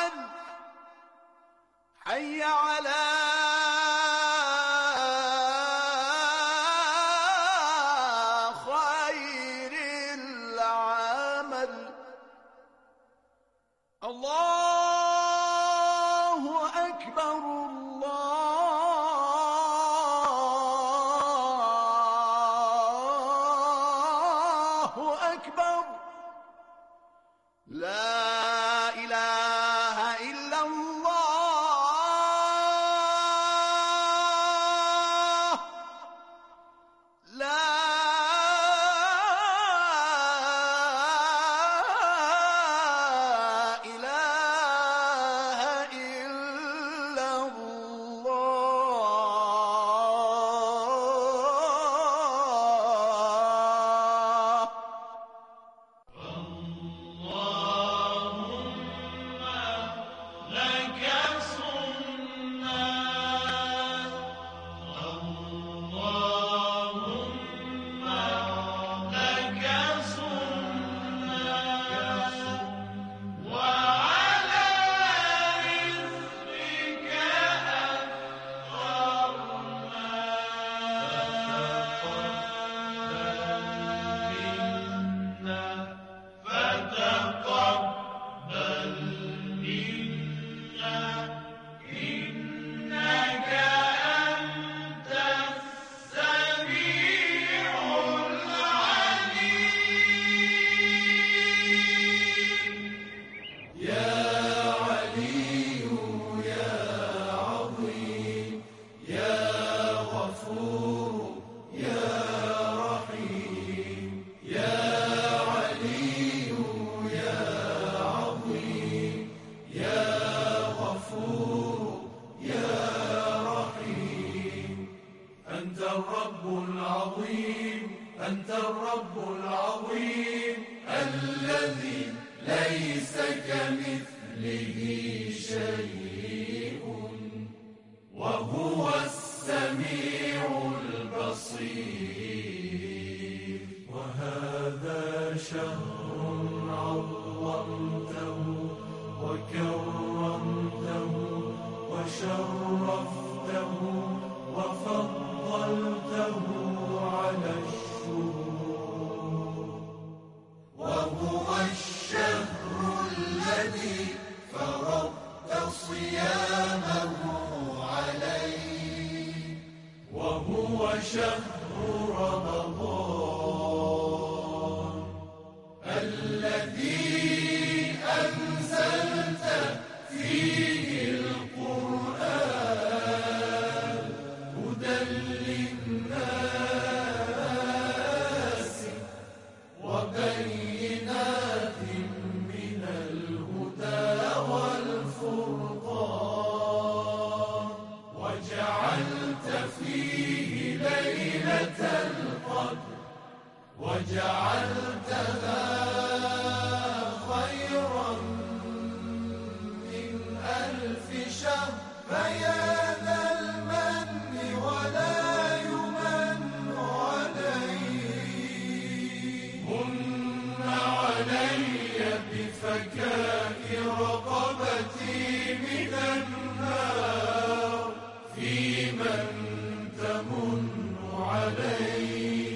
العمل حي على خير العمل. الله أكبر الله أكبر لا إله إلا الله لا إله إلا الله. أنت الرب العظيم أنت الرب العظيم الذي ليس كمثله شيء وهو السميع البصير. وهذا شهر عظمته وكرمته وشرفته وفضلته على الشهور. وهو الشهر الذي فرضت صيامه عليه. وهو شهر رمضان الذي أنزلت فيه القرآن هدى للناس وبينات من الهدى والفرقان. وجعلت فيه ليلة القدر وجعلتها خيرا من 1000 شهر. فيا ذا المن ولا يمن عليه من علي بفكاء رقبتي من النار. في من تمن عليه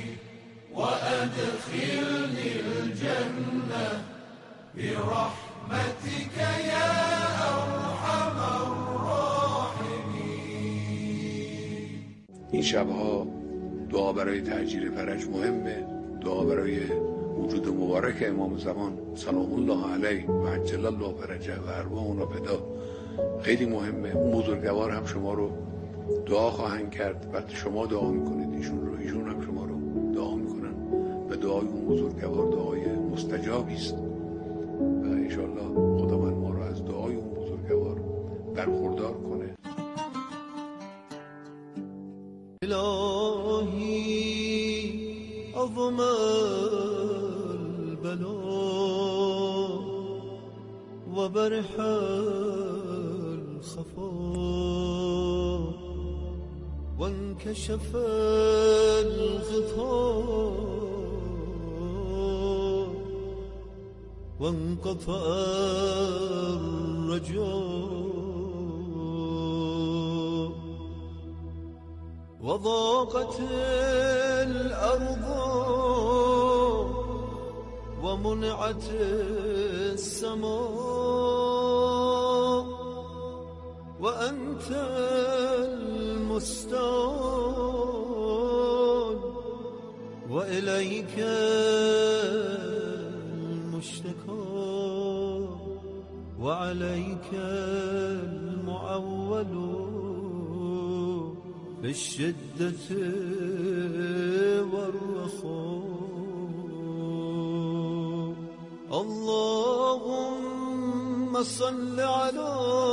وأدخلني الجنة برحمتك يا أرحم الراحمين. این شبها دعا برای تأجیل فرج مهمه، دعا برای وجود مبارک امام زمان سلام الله علیه و عجل الله فرجه و ارواحنا فدا خیلی مهمه. اون بزرگوار هم شما رو دعا خواهند کرد. وقتی شما دعا میکنید ایشون هم شما رو دعا میکنن و دعای اون بزرگوار دعای مستجابی است و انشاءالله خداوند ما رو از دعای اون بزرگوار برخوردار کنه. الهی عظم البلا و برح الخفا و انکشف الغطاء وانقطع الرجاء وضاقت الأرض ومنعت السماء وأنت المستعان وإليك المشتكى وعليك المعول بالشدة والرخاء. اللهم صل على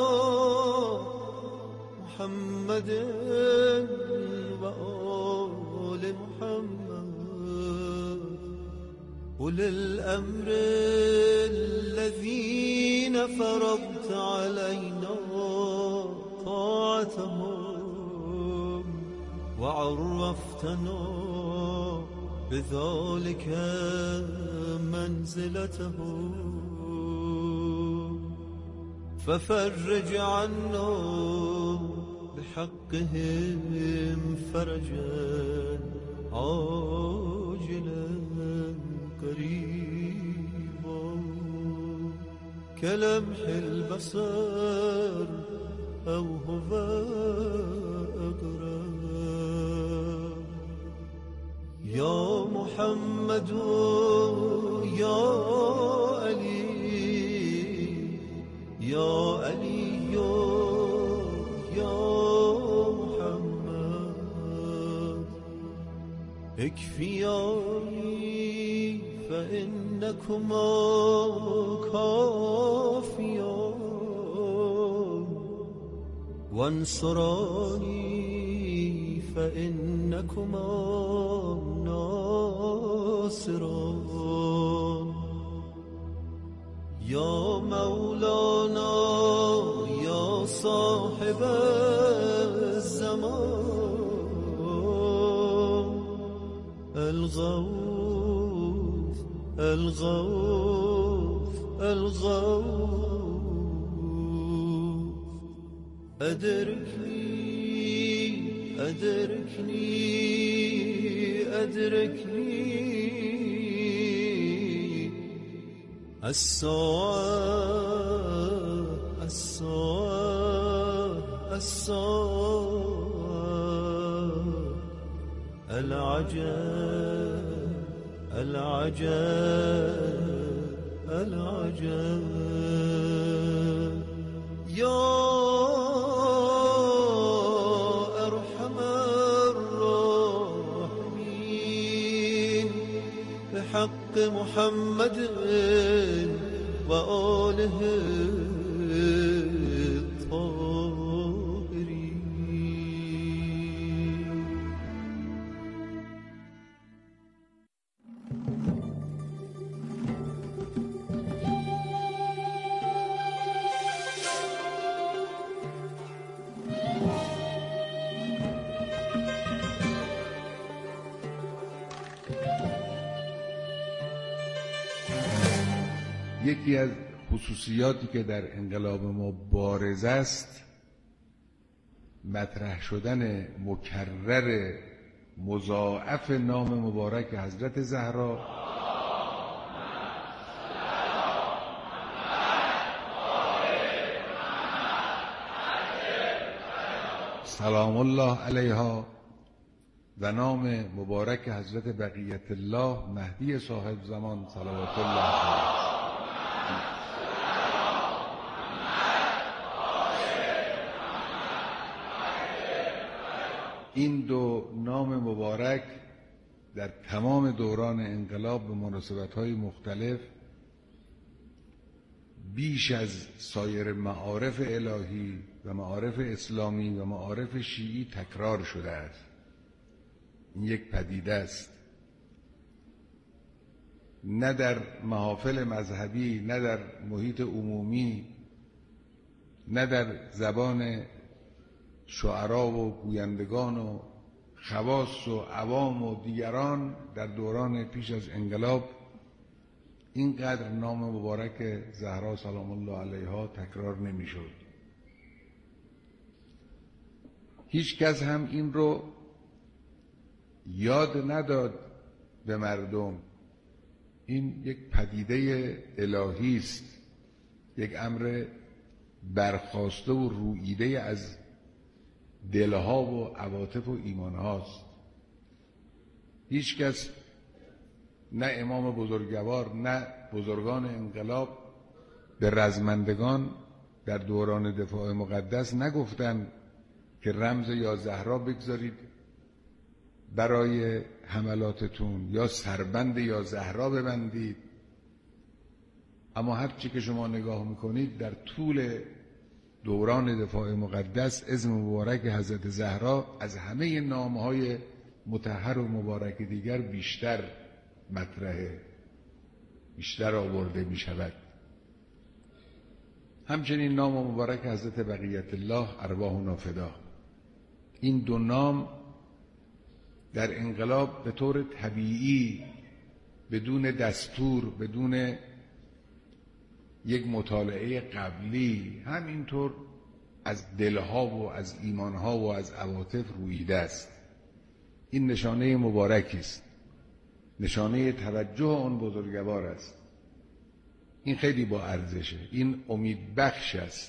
محمد وآل محمد أولي الأمر الذين فرضت علينا طاعتهم وعرفتنا بذلك منزلتهم ففرج عنا بحقهم فرجا عاجلا قريبا كلمح البصر أو هو أقرب. يا محمد يا علي يا علي يا محمد اكفياني فإنكما كافيان وانصراني فإنكما ناصران. يا مولانا يا صاحب الزمان الغوث الغوث الغوث أدركني أدركني أدركني الساعة الساعة الساعة العجب العجب العجب. يا أرحم الراحمين بحق محمد وآله الطاهرين. یکی از خصوصیاتی که در انقلاب ما بارز است مطرح شدن مکرر مضاعف نام مبارک حضرت زهرا سلام الله علیها و نام مبارک حضرت بقیت الله مهدی صاحب زمان صلوات الله علیه. این دو نام مبارک در تمام دوران انقلاب به مناسبت‌های مختلف بیش از سایر معارف الهی و معارف اسلامی و معارف شیعی تکرار شده است. این یک پدیده است، نه در محافل مذهبی، نه در محیط عمومی، نه در زبان شعرا و گویندگان و خواص و عوام و دیگران در دوران پیش از انقلاب اینقدر نام مبارک زهرا سلام الله علیها تکرار نمی‌شد. هیچ کس هم این رو یاد نداد به مردم. این یک پدیده الهی است، یک امر برخاسته و روییده از دلها و عواطف و ایمانهاست. هیچ کس، نه امام بزرگوار نه بزرگان انقلاب، به رزمندگان در دوران دفاع مقدس نگفتن که رمز یا زهرا بگذارید برای حملاتتون یا سربند یا زهرا ببندید. اما هر چی که شما نگاه میکنید در طول دوران دفاع مقدس اسم مبارک حضرت زهرا از همه نامهای مطهر و مبارک دیگر بیشتر مطرحه، بیشتر آورده می شود. همچنین نام مبارک حضرت بقیت الله ارواحنا فدا. این دو نام در انقلاب به طور طبیعی، بدون دستور، بدون یک مطالعه قبلی، همینطور از دلها و از ایمانها و از عواطف رویده است. این نشانه مبارکی است، نشانه توجه آن بزرگوار است. این خیلی با ارزشه، این امید بخش است.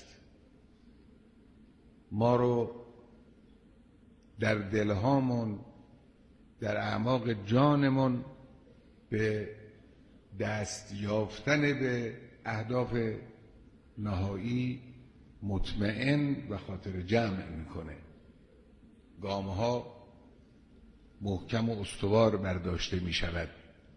ما رو در دلهامون، در اعماق جانمون به دست یافتن به اهداف نهایی مطمئن و خاطر جمع میکنه. گامها محکم و استوار برداشته میشود.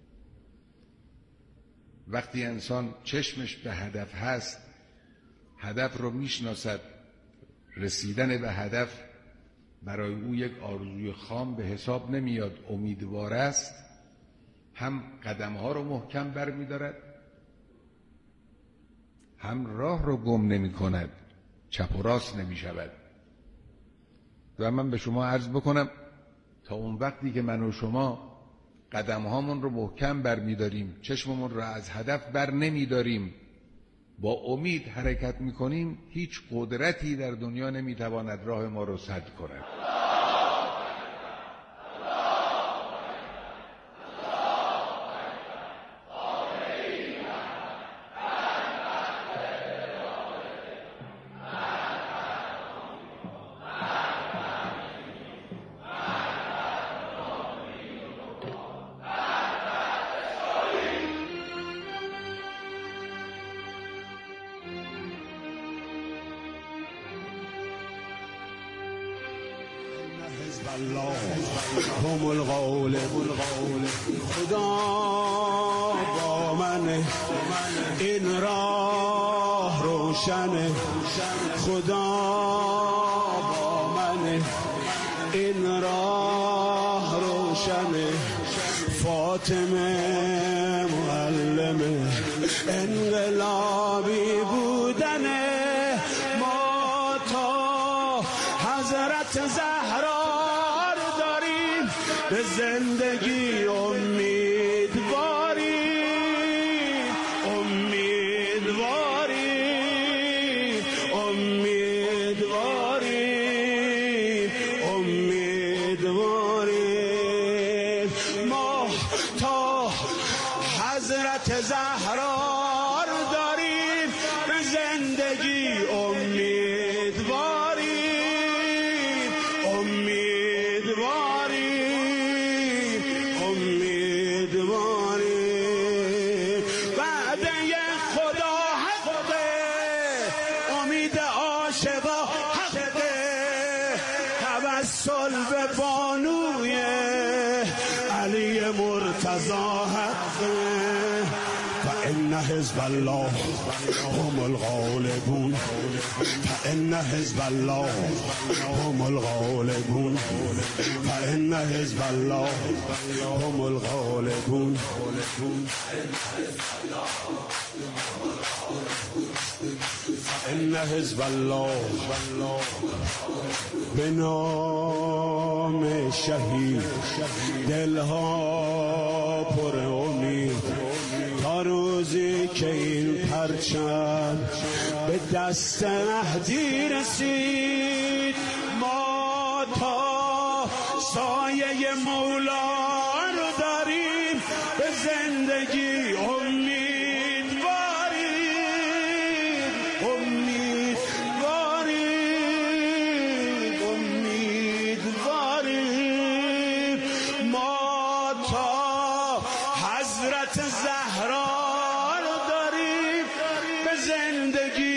وقتی انسان چشمش به هدف هست، هدف رو میشناسد، رسیدن به هدف برای او یک آرزوی خام به حساب نمیاد، امیدوار است، هم قدمها رو محکم بر می‌دارد، هم راه رو گم نمی کند، چپ و راست نمی شود. و من به شما عرض بکنم تا اون وقتی که من و شما قدمهامون رو محکم بر می‌داریم، چشممون رو از هدف بر نمی‌داریم، با امید حرکت می‌کنیم، هیچ قدرتی در دنیا نمی‌تواند راه ما رو سد کند. هم الغالب خدا با من، این راه روشن، خدا با من، این راه روشن. فاطمه معلم انقلابی بودن ما، تا حضرت زهرا به زندگی امیدواری، امیدواری، امیدواری، امیدواری. ما تا حضرت زهرا رو داریم، به زندگی امیدواری، امیدواری، به بانوی علی مرتضی حق. فإن حزب الله هم الغالبون، فإن حزب الله هم الغالبون، فإن حزب الله هم الغالبون. فإن حزب الله به نام شهید دلها پر امید، تا روزی که این پرچم به دست مهدی رسید. ما تا سایه مولا رو داریم، به زندگی امیدواریم، امیدواریم، امیدواریم. ما تا حضرت زهرا رو داریم، به زندگی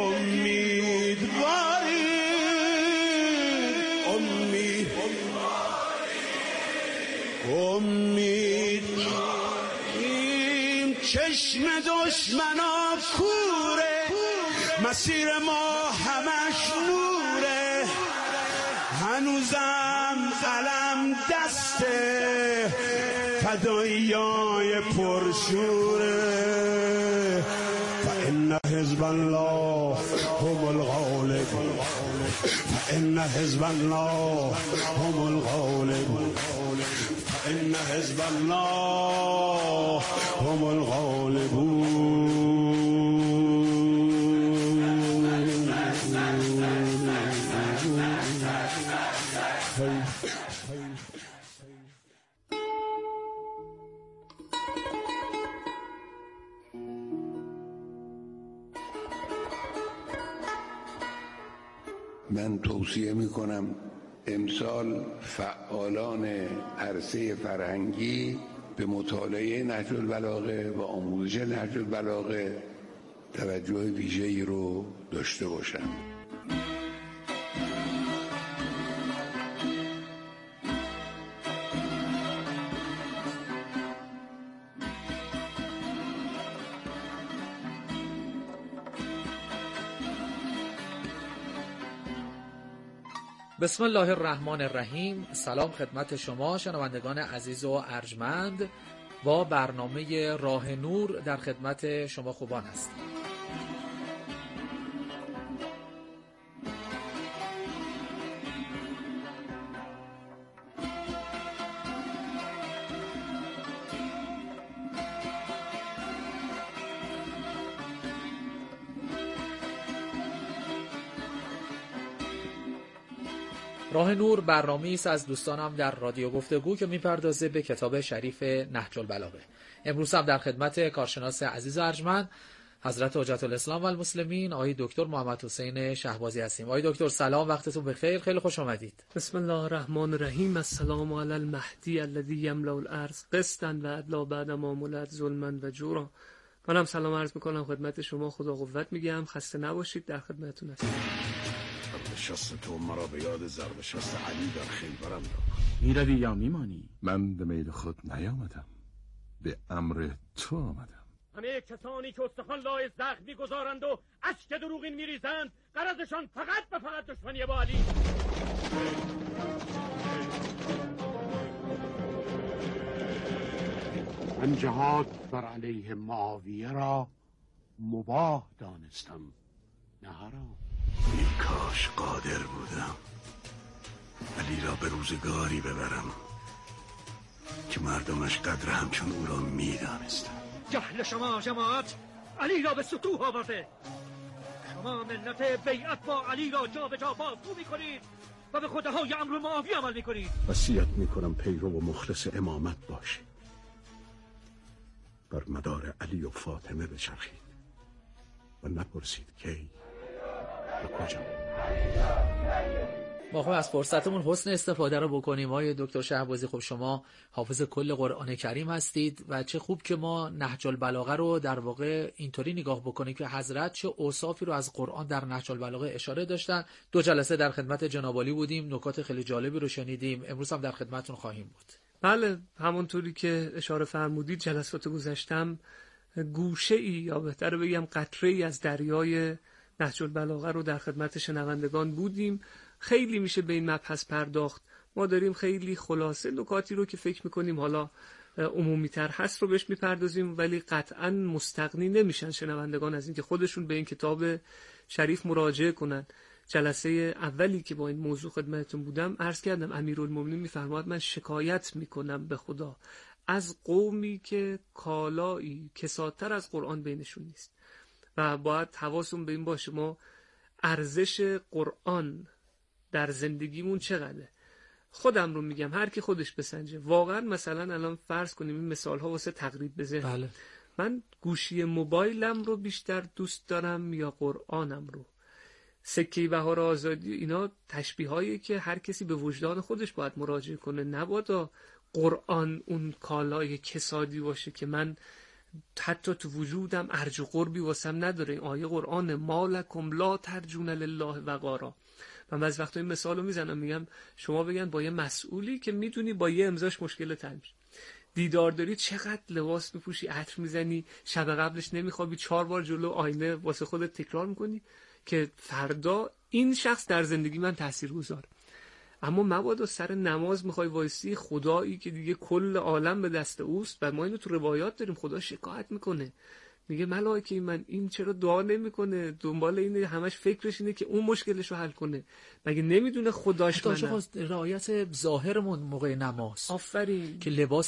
امیدواریم. چشم دشمنا کوره، مسیر ما همش نوره، هنوزم علم دسته، فداییای پرشوره. فإن حزب الله هم الغالبون، فإن حزب الله هم الغالبون، فإن حزب الله هم الغالبون. من توصیه میکنم امسال فعالان عرصه فرهنگی به مطالعه نهج البلاغه و آموزش نهج البلاغه توجه ویژه‌ای رو داشته باشند. بسم الله الرحمن الرحیم. سلام خدمت شما شنوندگان عزیز و ارجمند. با برنامه راه نور در خدمت شما خوبان است. راه نور برنامه‌ای است از دوستانم در رادیو گفتگو که میپردازه به کتاب شریف نهج البلاغه. امروز هم در خدمت کارشناس عزیز و ارجمند حضرت حجت الاسلام و المسلمین آقای دکتر محمد حسین شهبازی هستیم. آقای دکتر سلام، وقتتون بخیر، خیلی خوش آمدید. بسم الله الرحمن الرحیم. السلام علی المهدی الذی یملأ الارض قسطا و عدلا بعد ما ملئت ظلما و جورا. منم سلام عرض میکنم خدمت شما، خدا قوت میگم، خسته نباشید، در خدمتتون هستم. شست تو مرا به یاد ضرب شست علی در خیبرم داد. میروی یا میمانی؟ من به میل خود نیامدم، به امر تو آمدم. همه کسانی که استخوان لای زخم میگذارند و اشک دروغین میریزند غرضشان فقط دشمنی با علی. من جهاد بر علیه معاویه را مباح دانستم، نه حرام. ای کاش قادر بودم علی را به روزگاری ببرم که مردمش قدر همچون او را میدانستند. جهل شما جماعت علی را به سطوح آورده. شما ملت بیعت با علی را جا به جا بازگو میکنید و به خداهای امر معاویه عمل میکنید. وصیت میکنم پیرو و مخلص امامت باشید، بر مدار علی و فاطمه بچرخید و نپرسید کی و کجا. ما خب از فرصتمون حسن استفاده رو بکنیم. آقای دکتر شهبازی، خب شما حافظ کل قرآن کریم هستید و چه خوب که ما نهج البلاغه رو در واقع اینطوری نگاه بکنیم که حضرت چه اوصافی رو از قرآن در نهج البلاغه اشاره داشتن. 2 جلسه در خدمت جناب عالی بودیم، نکات خیلی جالبی رو شنیدیم، امروز هم در خدمتتون خواهیم بود. بله، همونطوری که اشاره فرمودید جلسات گذشتم گوشه ای یا بهتر بگم قطره ای از دریای نهج البلاغه رو در خدمت شنوندگان بودیم. خیلی میشه به این مبحث پرداخت. ما داریم خیلی خلاصه نکاتی رو که فکر میکنیم حالا عمومی تر هست رو بهش میپردازیم، ولی قطعا مستغنی نمیشن شنوندگان از اینکه خودشون به این کتاب شریف مراجعه کنن. جلسه اولی که با این موضوع خدمتتون بودم عرض کردم امیرالمومنین میفرماد من شکایت میکنم به خدا از قومی که کالایی کسادتر از قرآن بینشون نیست و باید حواسون به این باشه ما ارزش قرآن در زندگیمون چقدره. خودم رو میگم، هر کی خودش بسنجه. واقعا مثلا الان فرض کنیم این مثال ها واسه تقریب بزن. بله. من گوشی موبایلم رو بیشتر دوست دارم یا قرآنم رو؟ سکه بهار آزادی اینا تشبیه هایی که هر کسی به وجدان خودش باید مراجعه کنه. نبادا قرآن اون کالای کسادی باشه که من حتی تو وجودم ارج و قربی واسم نداره. این آیه قرآن مالکم لا ترجون لله وقارا. من بعضی وقتا این مثالو میزنم، میگم شما بگن با یه مسئولی که میدونی با یه امضاش مشکل حل میشه، دیدار داری، چقدر لباس میپوشی، عطر میزنی، شب قبلش نمیخوابی، 4 بار جلو آینه واسه خودت تکرار میکنی که فردا این شخص در زندگی من تاثیرگذاره. اما مبادا سر نماز میخوای وایسی خدایی که دیگه کل عالم به دست اوست. و ما اینو تو روایات داریم، خدا شکایت میکنه، میگه ملائکه من این چرا دعا نمیکنه، دنبال اینه، همش فکرش اینه که اون مشکلش رو حل کنه، مگه نمیدونه خداش منه. رعایت ظاهرمون موقع نماز، آفرین، که لباس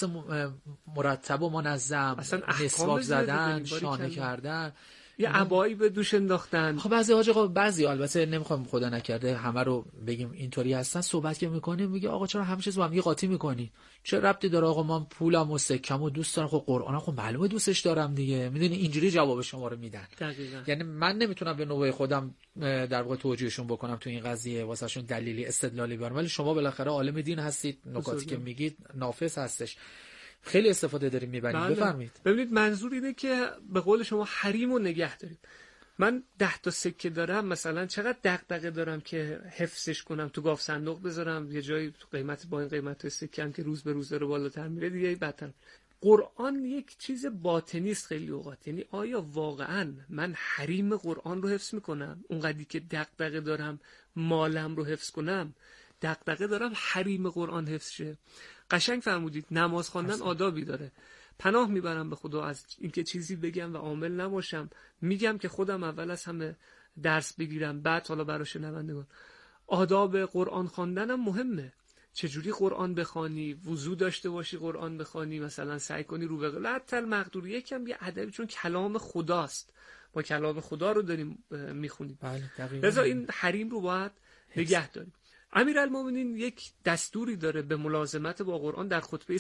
مرتب و منظم، مسواک زدن، شانه کردن، یه عبایی به دوش انداختن. خب بعضی حاج آقا، بعضی البته نمیخوام خدا نکرده همه رو بگیم اینطوری هستن، صحبت که میکنیم میگه آقا چرا همه چیز با هم یه قاطی میکنی؟ چه ربطی داره آقا، من پولم و سکم و دوست دارم، خب قرآن خب معلومه دوستش دارم دیگه. میدونی اینجوری جواب شما رو میدن. دقیقاً. یعنی من نمیتونم به نوبه خودم در واقع توجیهشون بکنم تو این قضیه، واسهشون دلیلی استدلالی بیارم، ولی شما بالاخره عالم دین هستید، نکاتی که میگید نافذ هستش، خیلی استفاده داریم میبریم. بله. بفرمایید. ببینید منظور اینه که به قول شما حریم رو نگه داریم. من 10 تا سکه دارم، مثلا چقدر دغدغه دارم که حفظش کنم، تو گاف صندوق بذارم، یه جایی قیمت با این قیمت سکه هم که روز به روز داره بالاتر میره دیگه بدتر. قرآن یک چیز باطنی است خیلی اوقات. یعنی آیا واقعا من حریم قرآن رو حفظ میکنم؟ اونقدری که دغدغه دارم مالم رو حفظ کنم، دغدغه دارم حریم قرآن حفظ شه؟ قشنگ فرمودید، نماز خواندن آدابی داره. پناه میبرم به خدا از اینکه چیزی بگم و عامل نباشم. میگم که خودم اول از همه درس بگیرم، بعد حالا برای شنوندگان. آداب قرآن خواندنم مهمه. چجوری قرآن بخوانی، وضو داشته باشی قرآن بخوانی، مثلا سعی کنی رو به قلت المقدور، یکم یه ادبی، چون کلام خداست، ما کلام خدا رو داریم میخونیم. بله دقیقاً. لذا این حریم رو باید نگه داریم. امیرالمومنین یک دستوری داره به ملازمت با قرآن در خطبه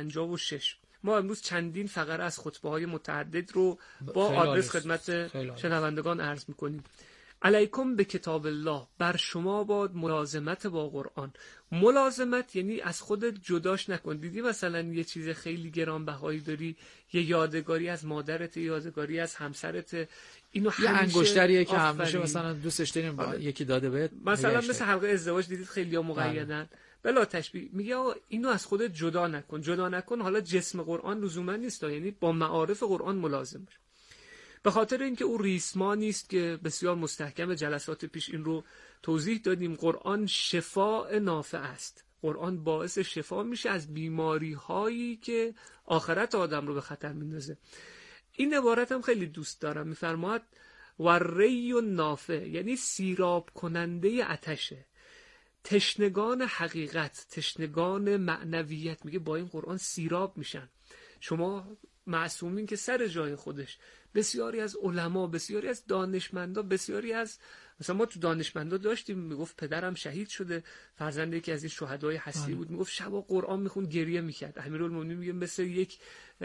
156. ما امروز چندین فقره از خطبه های متعدد رو با آدرس خدمت شنوندگان عرض میکنیم. علیکم به کتاب الله، بر شما باد ملازمت با قرآن. ملازمت یعنی از خودت جداش نکن. دیدی مثلا یه چیز خیلی گرانبهایی داری، یه یادگاری از مادرت، یادگاری از همسرت، اینو یه انگشتریه که آفرین. همیشه مثلا دوستش داریم یکی داده بهت، مثلا مثل حلقه ازدواج دیدید خیلی ها مقیدن، بلا تشبیه، میگه اینو از خودت جدا نکن. جدا نکن حالا جسم قرآن لزوما نیست، یعنی با معارف قرآن ملازم باش. به خاطر اینکه او ریسمان نیست که بسیار مستحکم، جلسات پیش این رو توضیح دادیم. قرآن شفاء نافع است. قرآن باعث شفا میشه از بیماری هایی که آخرت آدم رو به خطر میندازه. این عبارت هم خیلی دوست دارم، میفرماید وری نافع، یعنی سیراب کننده آتشه. تشنگان حقیقت، تشنگان معنویت، میگه با این قرآن سیراب میشن. شما معصومین که سر جای خودش، بسیاری از علما، بسیاری از دانشمندا، بسیاری از مثلا ما تو دانشمندا داشتیم، میگفت پدرم شهید شده، فرزند یکی از این شهدای هستی بود، میگفت شبا قرآن میخوند گریه میکرد. امیرالمومنین میگه مثل یک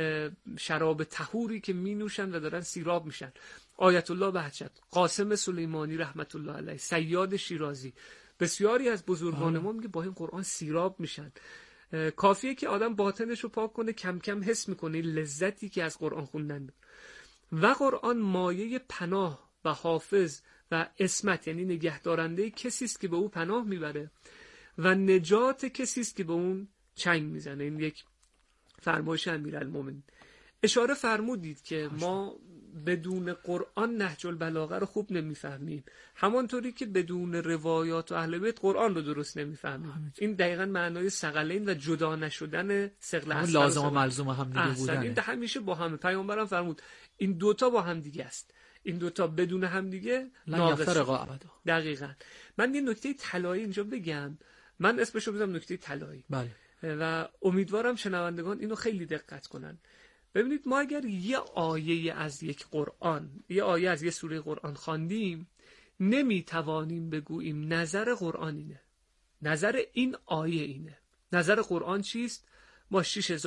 شراب طهوری که مینوشن و دارن سیراب میشن. آیت الله بهجت، قاسم سلیمانی رحمت الله علیه، صیاد شیرازی، بسیاری از بزرگان ما میگه با این قرآن سیراب میشن. کافیه که آدم باطنش رو پاک کنه، کم کم حس میکنه لذتی که از قرآن خوندن. و قرآن مایه پناه و حافظ و عصمت، یعنی نگهدارنده کسی است که به او پناه میبره و نجات کسی است که به اون چنگ میزنه. این یک فرمایش امیرالمومنین. اشاره فرمودید که ما بدون قرآن نهج البلاغه رو خوب نمیفهمیم، همانطوری که بدون روایات و اهل بیت قرآن رو درست نمیفهمیم. این دقیقاً معنای ثقلین و جدا نشدن ثقل اصل لازم و ملزوم هم دیگه بودن. این همیشه با هم. پیامبرم فرمود این دوتا با هم دیگه است، این دوتا بدون هم دیگه ناقص. دقیقاً. من یه نکته طلایی اینجا بگم، من اسمشو بذارم نکته طلایی. بله. و امیدوارم شنوندگان اینو خیلی دقت کنن. ببینید ما اگر یه آیه از یک قرآن، یه آیه از یه سوره قرآن خواندیم، نمیتوانیم بگوییم نظر قرآن اینه. نظر این آیه اینه. نظر قرآن چیست؟ ما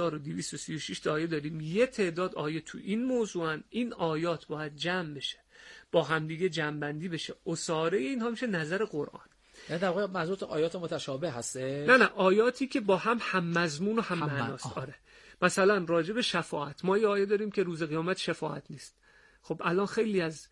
6236 تا آیه داریم، یه تعداد آیه تو این موضوعن، این آیات باید جمع بشه، با همدیگه جمع بندی بشه، اساره اینها میشه نظر قرآن. یعنی در واقع منظور آیات متشابه هسته؟ نه آیاتی که با هم مضمون و هم معناست. آره. مثلا راجع به شفاعت ما یه آیه داریم که روز قیامت شفاعت نیست. خب الان خیلی از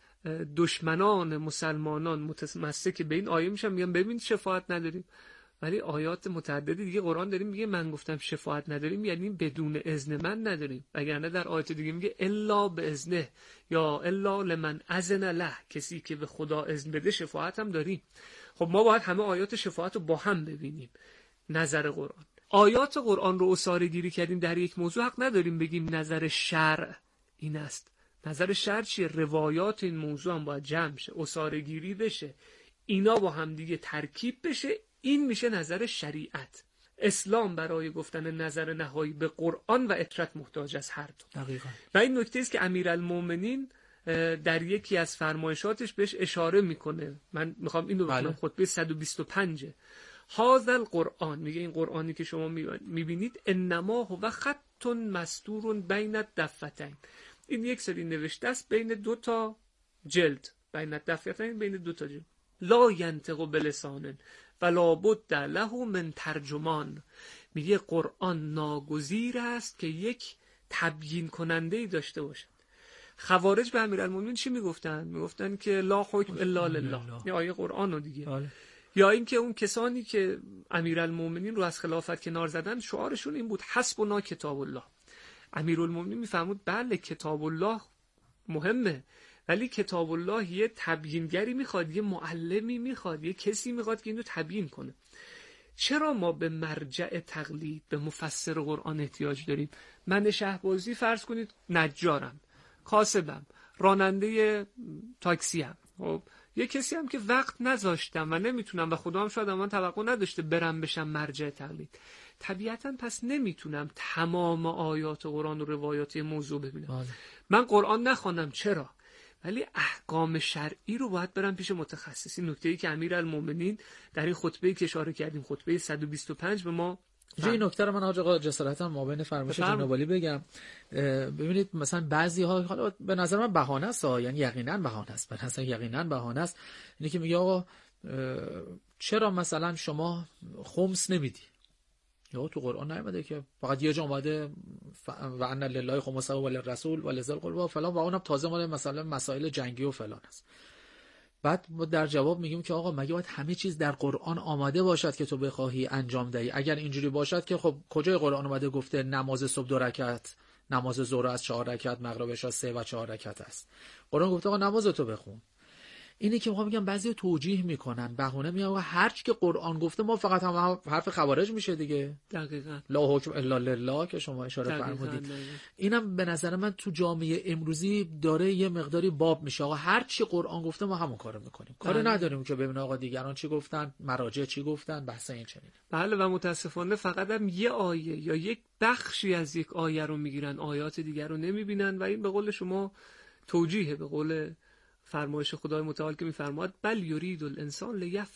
دشمنان مسلمانان متمسک به این آیه میشن، میگن ببین شفاعت نداریم، ولی آیات متعددی دیگه قرآن داریم میگه من گفتم شفاعت نداریم یعنی بدون اذن من نداریم، وگرنه در آیات دیگه میگه الا باذنه یا الا لمن اذن له، کسی که به خدا اذن بده شفاعت هم داریم. خب ما باید همه آیات شفاعت رو با هم ببینیم. نظر قرآن، آیات قرآن رو اساره گیری کردیم در یک موضوع، حق نداریم بگیم نظر شرع این است. نظر شرع چیه؟ روایات این موضوع هم باید جمع شه، اساره گیری بشه، اینا با هم دیگه ترکیب بشه، این میشه نظر شریعت. اسلام برای گفتن نظر نهایی به قرآن و اطرت محتاج از هر دو. دقیقاً. و این نکته است که امیرالمومنین در یکی از فرمایشاتش بهش اشاره میکنه. من میخوام این رو بخونم، خطبه 125 هذا القرآن، میگه این قرآنی که شما میبینید انما هو خط مستور بین الدفتین، این یک سری نوشته است بین دو تا جلد، بین الدفتین، بین دو تا جلد. لا ینطق بلسان ولا بد له من ترجمان، میگه قرآن ناگزیر است که یک تبیین کننده‌ای داشته باشد. خوارج به امیرالمومنین چی میگفتن؟ میگفتن که لا حکم الا لله، این آیه قرآن رو دیگه. یا اینکه اون کسانی که امیرالمومنین رو از خلافت کنار زدن شعارشون این بود حسبنا کتاب الله. امیرالمومنین میفرمود بله کتاب الله مهمه، ولی کتاب الله یه تبیینگری میخواد، یه معلمی میخواد، یه کسی میخواد که اینو تبیین کنه. چرا ما به مرجع تقلید، به مفسر قرآن احتیاج داریم؟ من شهبازی فرض کنید نجارم، کاسبم، راننده تاکسی هم، خب یه کسی هم که وقت نذاشتم و نمیتونم و خدا هم شاید من توقع نداشته برم بشم مرجع تقلید، طبیعتا پس نمیتونم تمام آیات قرآن و روایات موضوع ببینم. من قرآن نخوانم، چرا؟ ولی احکام شرعی رو باید برم پیش متخصصی. نکته‌ای که امیرالمومنین در این خطبه‌ای که اشاره کردیم، خطبه 125 به ما این نکته رو من حاج آقا جسارتا مابین فرمایش جناب عالی بگم. ببینید مثلا بعضی ها، حالا به نظر من بهانه است، یعنی یقینا بهانه است، به نظر یقینا بهانه است، اینی که میگه آقا چرا مثلا شما خمس نمیدی؟ یا تو قرآن نیامده که فقط یه جا اومده و ان لله خمسه و للرسول و لذل قربا فلان، و اونم تازه مال مثلا مسائل جنگی و فلان است. بعد ما در جواب میگیم که آقا مگه باید همه چیز در قرآن آماده باشد که تو بخواهی انجام دهی؟ اگر اینجوری باشد که خب کجای قرآن اومده گفته نماز صبح 2 رکعت، نماز ظهر از 4 رکعت، مغربش از 3 و 4 رکعت است؟ قرآن گفته آقا نمازتو بخون. اینه که میخوام بگم بعضی توجیه میکنن، بهونه میگن آقا هر چی که قرآن گفته ما فقط هم حرف خوارج میشه دیگه. دقیقاً. لا حکم الا لله که شما اشاره فرمودید. اینم به نظر من تو جامعه امروزی داره یه مقداری باب میشه. آقا هر چی قرآن گفته ما همون کارو میکنیم. کاری نداریم که ببینیم آقا دیگران چی گفتن، مراجع چی گفتن، بحث این چنینه. بله، و متاسفانه فقط هم یه آیه یا یک بخشی از یک آیه رو میگیرن، آیات دیگر رو نمیبینن و این به قول شما توجیه، به قول فرمایش خدای متعال که میفرماد بل یرید الانسان